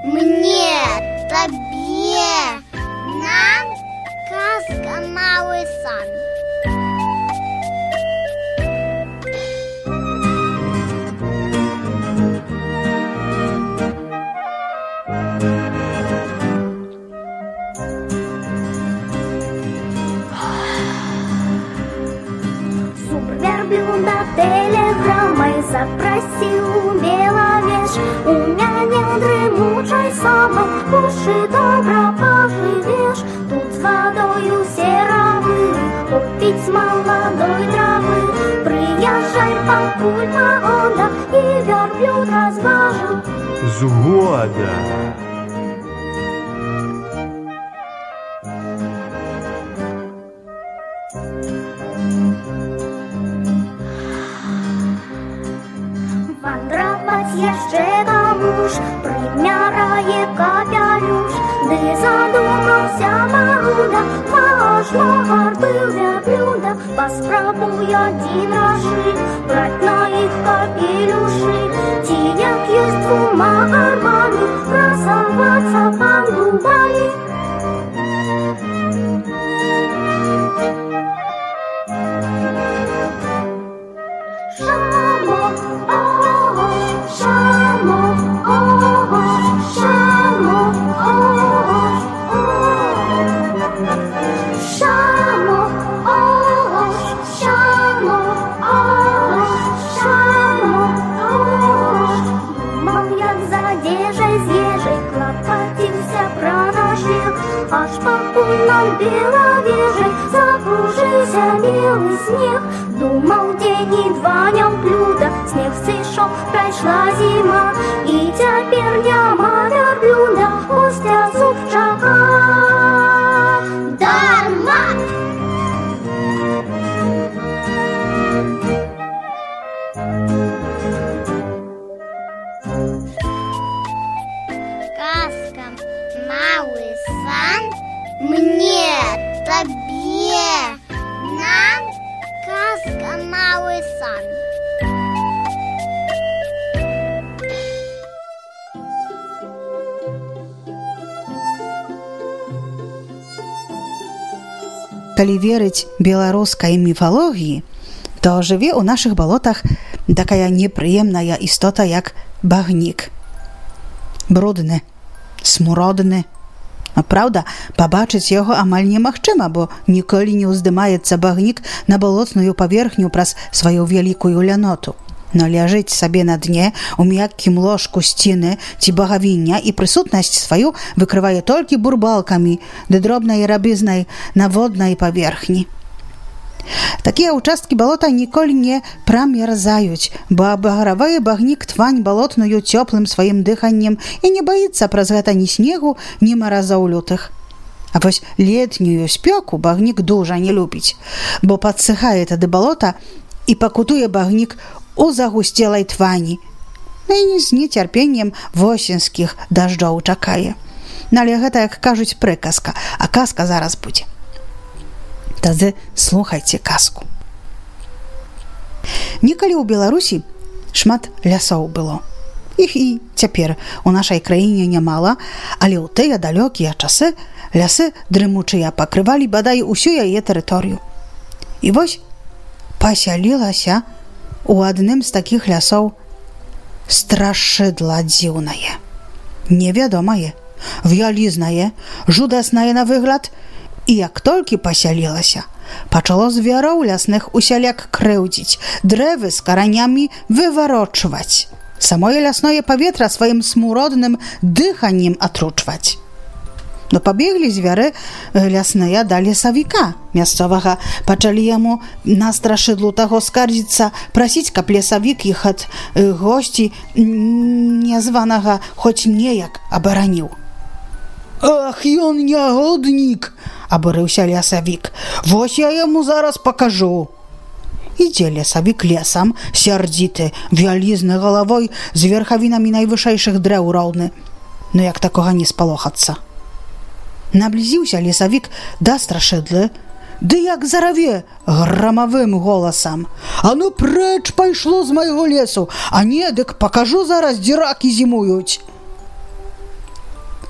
Мне, тебе, нам казка «Малый сан». Суперверблюда телеграммой запросил Беловеж у няни дремучей самой, уши добро поживешь. Тут с водою серовы попить с молодой травы. Приезжай, покуль погода, и верблюд разважу. Згода. Wandrować jeszcze komuś примярае капелюш, ды задумаўся Маруда, важно был верблюда, паспрабуй один раши брать на их капелюши, ці як ёсць двума арбамі красавацца пан дубамі. Аж покуль над Беловежей закружился белый снег. Думал день и два верблюда, снег сышел, пройшла зима, и теперь няма верблюда, гостя зубчака дарма. Казка «Малый сан». Мне, тебе, нам казка «Малый сан». Калі верыць беларускай міфалогіі, то жыве ў нашых балотах такая непрыемная істота, як багнік. Брудны, смуродны. Праўда, пабачыць яго амаль немагчыма, бо ніколі не ўздымаецца багнік на балотную паверхню праз сваю вялікую ляноту. Но ляжыць сабе на дне у мяккім ложку сціны ці багавіння і прысутнасць сваю выкрывае толькі бурбалкамі ды дробнай рабізнай на воднай паверхні. Такія ўчасткі балота ніколі не прамерзаюць, бо абагравае багнік твань балотную цёплым сваім дыханнем і не баіцца праз гэта ні снегу, ні маразоў лютых. А вось летнюю спёку багнік дужа не любіць, бо падсыхае тады балота і пакутуе багнік у загусцелай твані. І з нецярпеннем восеньскіх дажджоў чакае. Але гэта, як кажуць, прыказка, а казка зараз будзе. Тады слухайце казку. Некалі ў Беларусі шмат лясоў было. Іх і цяпер у нашай краіне нямала, але ў тыя далёкія часы лясы дрымучыя пакрывалі бадай усю яе тэрыторыю. І вось пасялілася у адным з такіх лясоў страшыдла дзіўнае, невядомае, вялізнае, жудаснае на выгляд. І як толькі пасялілася, пачало звяроў лясных усяляк крыўдзіць, дрэвы з каранямі выварочваць, самое лясное паветра сваім смуродным дыханнем атручваць. Но пабеглі звяры лясныя да лесавіка мясцовага, пачалі яму на страшыдлу таго скардзіцца, прасіць, каб лесавік іх ад госці нязванага хоць неяк абараніў. «Ах, ён нягоднік!» – абурыўся лесавік. «Вось я яму зараз пакажу!» Ідзе лесавік лесам, сярдзіты, вялізны галавой з верхавінамі найвышэйшых дрэў роўны. Ну як такога не спалохацца? Наблізіўся лесавік да страшыдлы, ды як зараве грамавым голасам: «А ну прэч пайшло з майго лесу, а не, дык пакажу зараз, дзе ракі зімуюць!»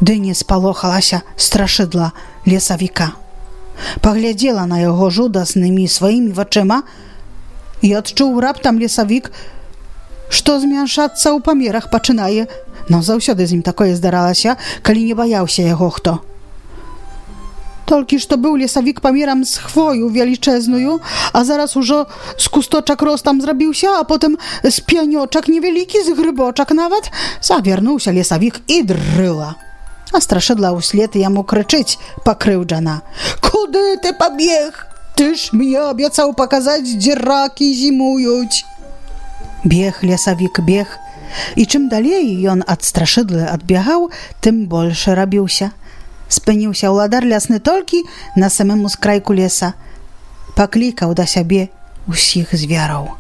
ды не спалохалася страшыдла лесавіка. Паглядзела на яго жудаснымі сваімі вачыма і адчуў раптам лесавік, што змяншацца ў памерах пачынае. Но заўсёды з ім такое здаралася, калі не баяўся яго хто. Толькі што быў лесавік памерам з хвою велічэзную, а зараз ужо з кусточак ростам зрабіўся, а потым з пянёчак невялікі, з грыбочак нават. Завярнуўся лесавік і дрыла. А страшыдла ўслед яму крычыць пакрыўджана: «Куды ты пабег? Ты ж мне абяцаў паказаць, дзе ракі зімуюць!» Бег лесавік, бег. І чым далей ён ад страшыдлы адбягаў, тым больш рабіўся. Спыніўся ўладар лясны толькі на самым ускрайку леса. Паклікаў да сябе усіх звяроў.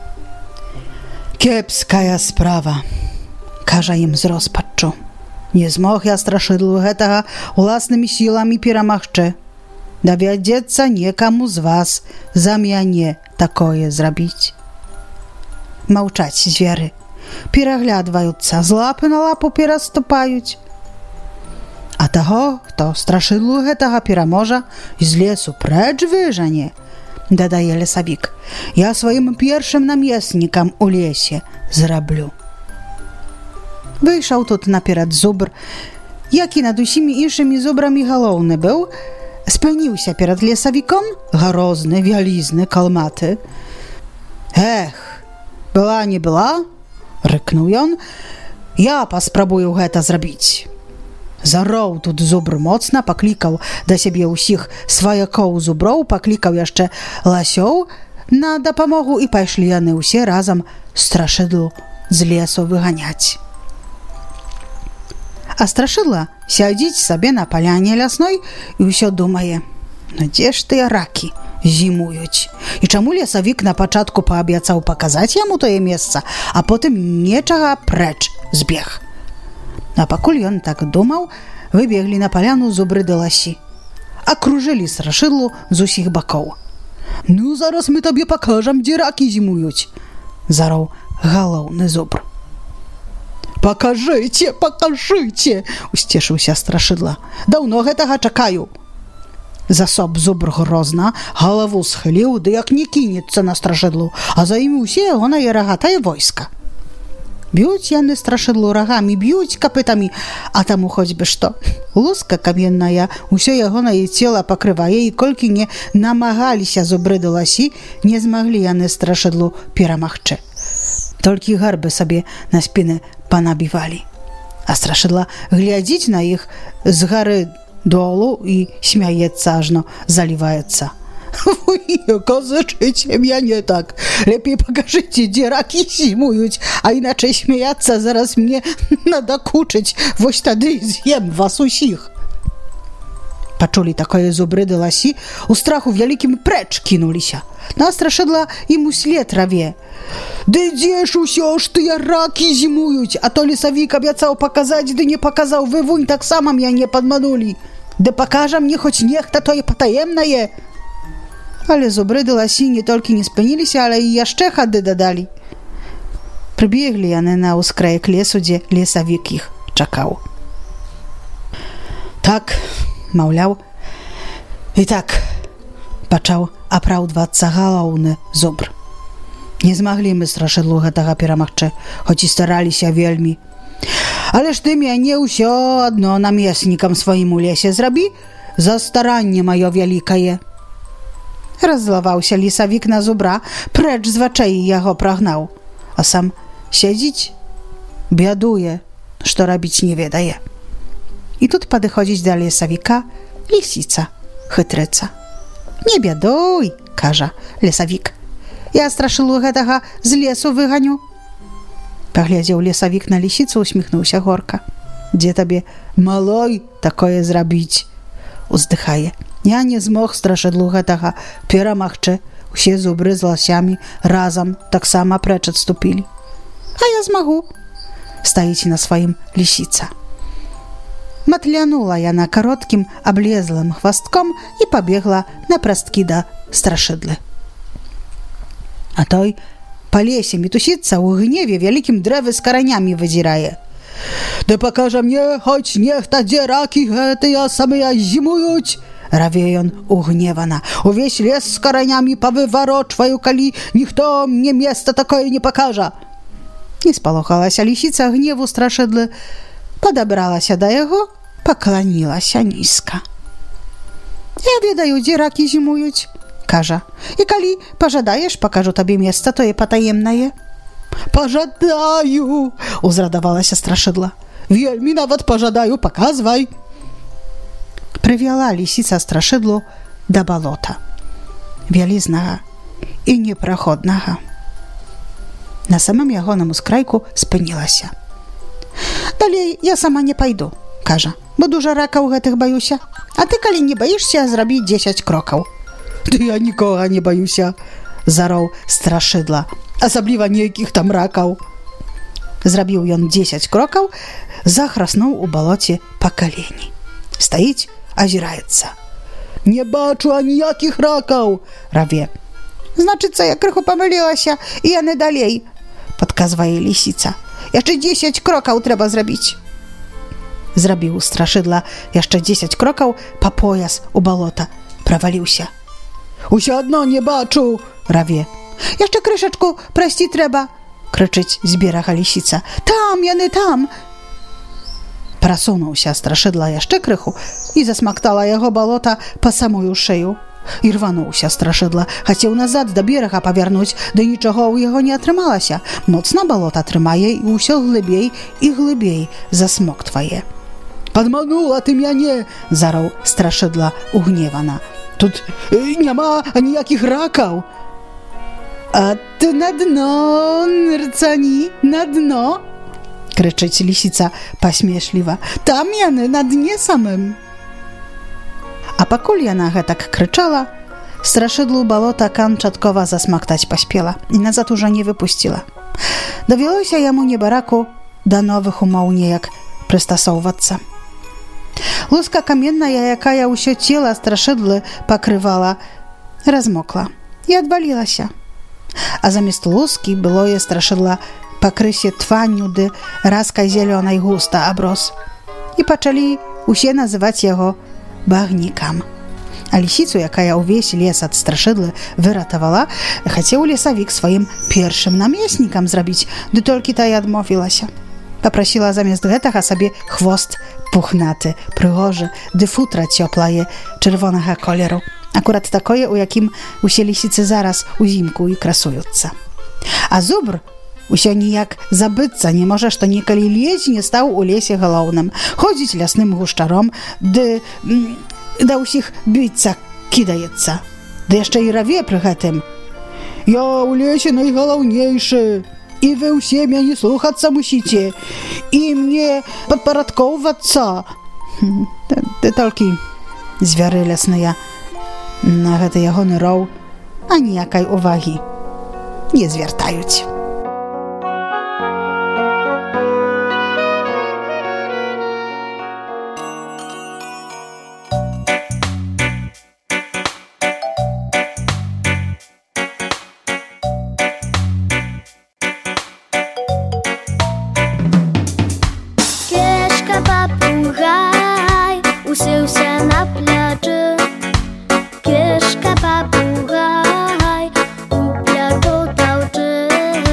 «Кепская справа», кажа ім з роспаччу. «Не змог я страшыдлу гэтага уласнымі сіламі перамагчы. Давядзецца некаму з вас за мяне такое зрабіць». Маўчаць зверы, пераглядваюцца, з лапы на лапу пераступаюць. А таго, хто страшыдлу гэтага пераможа, з лесу прэч выжане, дадае лесавік, я сваім першым намеснікам у лесе зраблю. Выйшаў тут наперад зубр, які над усімі іншымі зубрамі галоўны быў, спыніўся перад лесавіком, гарозны, вялізны, калматы. «Эх, была не была», рыкнуў ён, «я паспрабую гэта зрабіць». Зароў тут зубр моцна, паклікаў да сябе ўсіх сваякоў зуброў, паклікаў яшчэ ласёў на дапамогу, і пайшлі яны ўсе разам страшыдлу з лесу выганяць. А страшыдла сядзіць сабе на паляне лясной і ўсё думае: «Ну дзе ж тыя ракі зімуюць? І чаму лесавік на пачатку паабяцаў паказаць яму тое месца, а потым нечага прэч збег?» А пакуль ён так думаў, выбеглі на паляну зубры да ласі. Акружылі страшыдлу з усіх бакоў. «Ну, зараз мы табе пакажам, дзе ракі зімуюць», зароў галоўны зубр. «Пакажыце, пакажыце!» усцешыўся страшыдла. «Даўно гэтага чакаю!» Засоб зубр грозна, галаву схыліў, ды як не кінецца на страшыдлу, а за імі ўсе ягонае рагатае войска. Б'юць яны страшыдлу рагамі, б'юць капытамі, а таму хоць бы што. Луска каменная ўсё ягонае цела пакрывае, і колькі не намагаліся зубры да ласі, не змаглі яны страшыдлу перамагчы. Толькі гарбы сабе на спіны панабівалі. А страшыдла глядзіць на іх з гары долу і смяецца, ажно заліваецца. «Вы, казачыце мяне так! Лепей пакажыце, дзе ракі зімуюць, а іначай смяяцца зараз мне надакучыць, вось тады з'ем вас усіх!» Пачулі такое зубры да ласі, у страху вялікім прэч кінуліся. На страшыдла ім услед раве: «Ды дзе ж усё ж тыя ракі зімуюць, а то лесавік абяцаў паказаць, ды не паказаў, вы вунь таксама мяне падманулі. Ды пакажа мне хоць нехта тое патаемнае!» Але зубры да ласі не толькі не спыніліся, але і яшчэ хады дадалі. Прыбеглі яны на ўскраек лесу, дзе лесавік іх чакаў. «Так, маўляў, і так», пачаў апраўдвацца галоўны зубр. «Не змаглі мы страшыдлу гэтага перамагчы, хоць і стараліся вельмі. Але ж ты мяне ўсё адно намеснікам сваім у лесе зрабі, за старанне маё вялікае». Раззлаваўся лесавік на зубра, прэч з вачэй яго прагнаў, а сам сядзіць, бядуе, што рабіць не ведае. І тут падыходзіць да лесавіка лісіца, хытрыца. «Не бядуй», кажа лесавік, «я страшылу гэтага з лесу выганю». Паглядзеў лесавік на лісіцу, усміхнуўся горка. «Дзе табе, малой, такое зрабіць?» Уздыхае. «Я не змог страшыдлу гэтага перамагчы. Усе зубры з ласямі разам таксама прэч адступілі. А я змагу», стаіць на сваім лісіца. Матлянула яна кароткім аблезлым хвастком і пабегла на прасткі да страшыдлы. А той па лесе мітусіцца, ў гневе вялікім дрэвы з каранямі вызірае. «Да покажа мне, хоть нехта где раки гэтыя самыя зімуюць!» Раве ён угневана. «Увесь лес з каранямі павыварочваю, калі ніхто мне месца такое не пакажа!» Не спалохалася лісіца гневу страшыдлы, падабралася да яго, пакланілася нізка. «Я ведаю, дзе ракі зімуюць», кажа. «І калі пажадаеш, пакажу табе месца тое патаемнае». «Пажадаю!» узрадавалася страшыдла. «Вельмі нават пажадаю, паказвай!» Прывяла лісіца страшыдлу да балота, вялізнага і непраходнага. На самым ягоным ускрайку спынілася. «Далей я сама не пайду», кажа, «бо дужа ракаў гэтых баюся. А ты, калі не баішся, зрабі 10 крокаў». «Ды я нікога не баюся», зароў страшыдла, «асабліва нейкіх там ракаў». Зрабіў ён 10 крокаў, захраснуў у балоце па калені. Стаіць, азіраецца. «Не бачу аніякіх ракаў!» раве. «Значыцца, я крыху памылілася, і яны далей», падказвае лісіца. «Яшчэ 10 крокаў трэба зрабіць». Зрабіў страшыдла яшчэ 10 крокаў па пояс у балота, праваліўся. «Усё адно не бачу!» раве. «Яшчэ крышачку прайсці трэба!» крычыць з берага лісіца. «Там яны, там!» Прасунуўся страшыдла яшчэ крыху і засмактала яго балота па самую шею. І рвануўся страшыдла, хацеў назад да берага павярнуць, ды нічого ў яго не атрымалася. Моцна балота трымае і ўсё глыбей і глыбей засмоктвае. «Падманула ты мяне!» зароў страшыдла угневана. «Тут няма аніякіх ракаў!» «А ты на дно, нырцані, на дно!» крычыць лісіца пасмешліва. «Там яны на дне самым!» А пакуль яна гэтак крычала, страшыдлу балота канчаткова засмактаць паспела і назад ужо не выпусціла. Давялося яму небараку да новых умоў неяк прыстасоўвацца. Луска каменная, якая ўсё цела страшыдлы пакрывала, размокла і адвалілася. А замест лускі былое страшыдла пакрысе тванню ды раскай зялёнай густа аброс. І пачалі усе называць яго багнікам. А лісіцу, якая ўвесь лес ад страшыдлы выратавала, хацеў лесавік сваім першым намеснікам зрабіць, ды толькі тая адмовілася. Папрасіла замест гэтага сабе хвост пухнаты, прыгожы, ды футра цёплае чырвонага колеру. Акурат такое, у якім усе лісіцы зараз узімку і красуюцца. А зубр усё ніяк забыцца не можа, што некалі ледзь не стаў у лесе галоўным, ходзіць лясным гуштаром, ды да ўсіх біцца кідаецца. Ды яшчэ і раве пры гэтым. «Я ў лесе найгалоўнейшы, і вы ўсе мяне слухацца мусіце, і мне падпарадкоўвацца!» Ды толькі звяры лясныя на гэты ягоны роў аніякай увагі не звяртаюць. Усеўся на пляжы, кішка папугай у пляжу таўчы.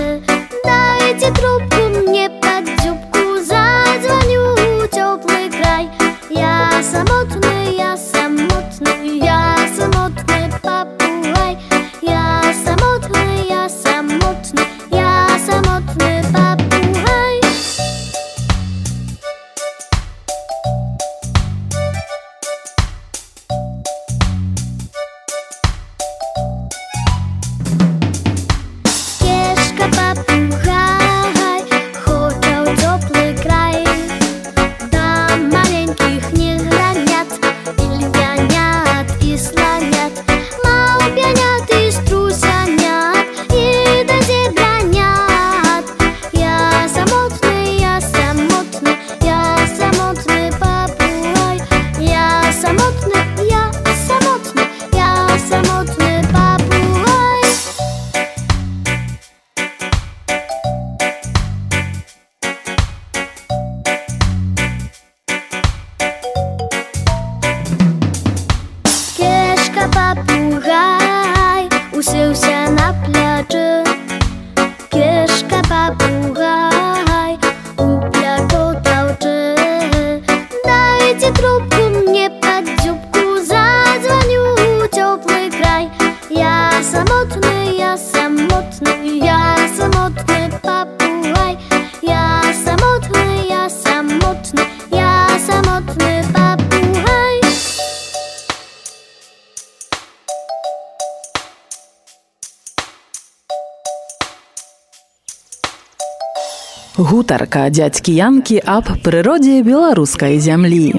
Гутарка дзядзькі Янкі аб прыродзе беларускай зямлі.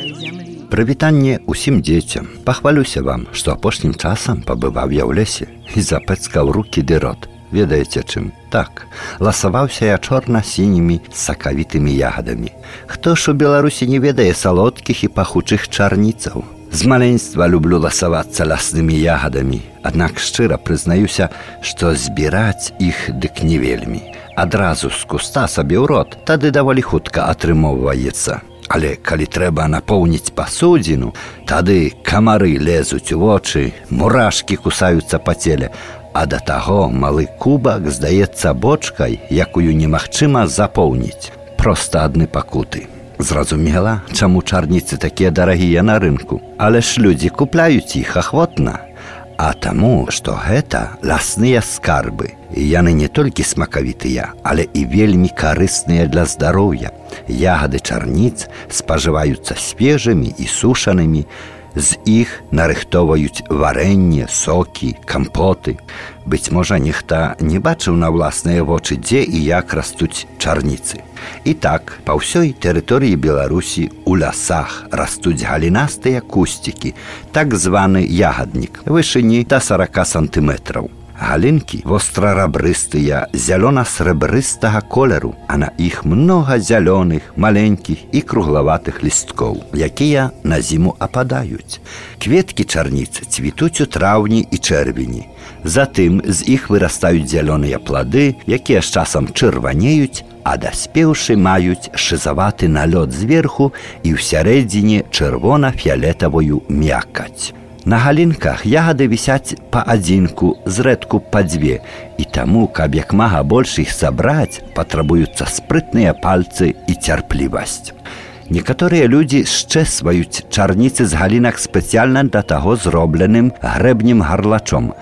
Прывітанне ўсім дзецям. Пахвалюся вам, што апошнім часам пабываў я ў лесе і запэцкаў рукі ды рот. Ведаеце чым? Так, ласаваўся я чорна-сінімі сакавітымі ягадамі. Хто ж у Беларусі не ведае салодкіх і пахучых чарніцаў? З маленства люблю ласавацца ляснымі ягадамі, аднак шчыра прызнаюся, што збіраць іх дык не вельмі. Адразу з куста сабе ў рот, тады даволі хутка атрымоўваецца. Але калі трэба напоўніць пасудзіну, тады камары лезуць у вочы, мурашкі кусаюцца па целе, а да таго малы кубак здаецца бочкай, якую немагчыма запоўніць. Проста адны пакуты. Зразумела, чаму чарніцы такія дарагія на рынку, але ж людзі купляюць іх ахвотна. А таму, што гэта лясныя скарбы. І яны не толькі смакавітыя, але і вельмі карысныя для здароўя. Ягады чарніц спажываюцца свежымі і сушанымі, з іх нарыхтоўваюць варэнне, сокі, кампоты. Быць можа, нехта не бачыў на ўласныя вочы, дзе і як растуць чарніцы. І так, па ўсёй тэрыторыі Беларусі у лясах растуць галінастыя кусцікі, так званы ягаднік, вышыні да 40 сантыметраў. Галінкі вострарабрыстыя, зялёна-срэбрыстага колеру, а на іх многа зялёных, маленькіх і круглаватых лісткоў, якія на зіму ападаюць. Кветкі чарніц цвітуць у траўні і чэрвені. Затым з іх вырастаюць зялёныя плады, якія з часам чырванеюць, а даспеўшы маюць шызаваты налёт зверху і ўсярэдзіне чырвона-фіялетавую мякаць. На галінках ягады вісяць па адзінку, зрэдку па дзве, і таму, каб як мага больш іх сабраць, патрабуюцца спрытныя пальцы і цярплівасць. Некаторыя людзі счэсваюць чарніцы з галінак спецыяльна для таго зробленым грэбнем-гарлачом.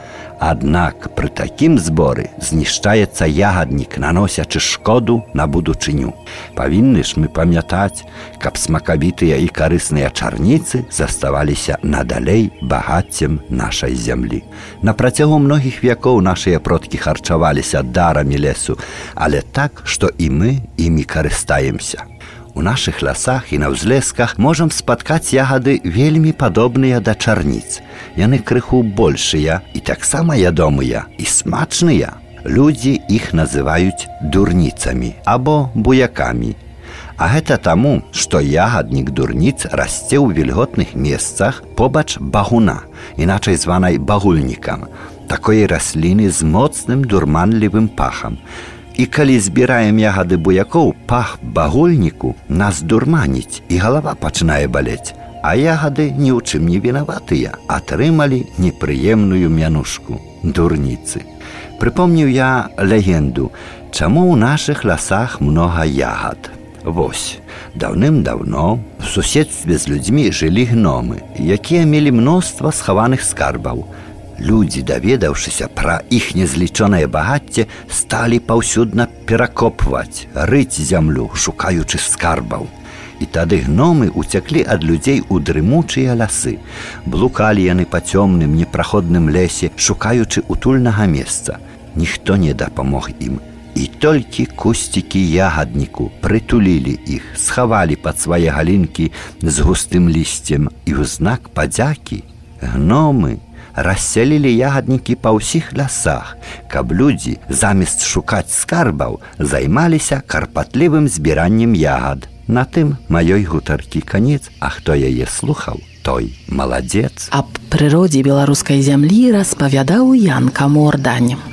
Аднак пры такім зборы знішчаецца ягаднік, наносячы шкоду на будучыню. Павінны ж мы памятаць, каб смакавітыя і карысныя чарніцы заставаліся надалей багаццем нашай зямлі. На працягу многіх вякоў нашыя продкі харчаваліся дарамі лесу, але так, што і мы імі карыстаемся. У нашых лясах і на ўзлесках можам спаткаць ягады вельмі падобныя да чарніц. Яны крыху большыя і таксама ядомыя і смачныя. Людзі іх называюць дурніцамі або буякамі. А гэта таму, што ягаднік дурніц расце ў вільготных месцах побач багуна, іначай званай багульнікам, такой расліны з моцным дурманлівым пахам. І калі збіраем ягады буякоў, пах багульніку нас дурманіць, і галава пачынае балець. А ягады ні ў чым не вінаватыя, атрымалі непрыемную мянушку – дурніцы. Прыпомніў я легенду, чаму ў нашых лясах многа ягад. Вось, даўным-даўно в суседстве з людзьмі жылі гномы, якія мелі мноства схаваных скарбаў. Людзі, даведаўшыся пра іх незлічонае багацце, сталі паўсюдна перакопваць, рыць зямлю, шукаючы скарбаў. І тады гномы уцяклі ад людзей у дрымучыя лясы. Блукалі яны па цёмным, непраходным лесе, шукаючы утульнага месца. Ніхто не дапамог ім. І толькі кусцікі ягадніку прытулілі іх, схавалі пад свае галінкі з густым лісцем, і ў знак падзякі гномы рассялілі ягаднікі па ўсіх лясах, каб людзі, замест шукаць скарбаў, займаліся карпатлівым збіраннем ягад. На тым маёй гутаркі канец, а хто яе слухаў, той маладзец. Аб прыродзе беларускай зямлі распавядаў Янка Мордань.